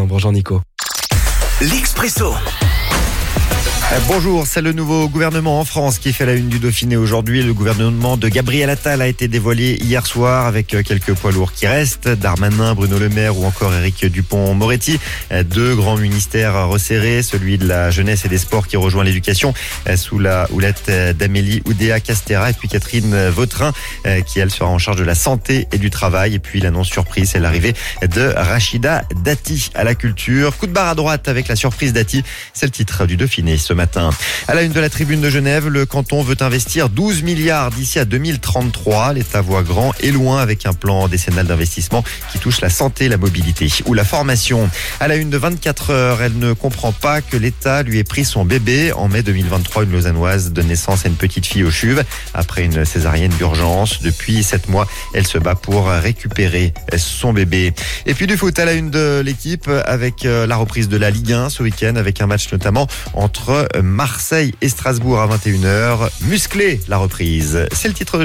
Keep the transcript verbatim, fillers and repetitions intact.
Romain. Bonjour Nico. L'Expresso. Bonjour, c'est le nouveau gouvernement en France qui fait la une du Dauphiné aujourd'hui. Le gouvernement de Gabriel Attal a été dévoilé hier soir avec quelques poids lourds qui restent. Darmanin, Bruno Le Maire ou encore Éric Dupond-Moretti. Deux grands ministères resserrés, celui de la jeunesse et des sports qui rejoint l'éducation sous la houlette d'Amélie Oudéa-Castéra et puis Catherine Vautrin qui elle sera en charge de la santé et du travail. Et puis l'annonce surprise, c'est l'arrivée de Rachida Dati à la culture. Coup de barre à droite avec la surprise Dati, c'est le titre du Dauphiné ce matin. À la une de la Tribune de Genève, le canton veut investir douze milliards d'ici à deux mille trente-trois. L'État voit grand et loin avec un plan décennal d'investissement qui touche la santé, la mobilité ou la formation. À la une de vingt-quatre heures, elle ne comprend pas que l'État lui ait pris son bébé. En mai deux mille vingt-trois, une Lausannoise donne naissance à une petite fille au C H U V après une césarienne d'urgence. Depuis sept mois, elle se bat pour récupérer son bébé. Et puis du foot à la une de l'équipe avec la reprise de la Ligue un ce week-end avec un match notamment entre Marseille et Strasbourg à vingt et une heures. Musclé la reprise. C'est le titre de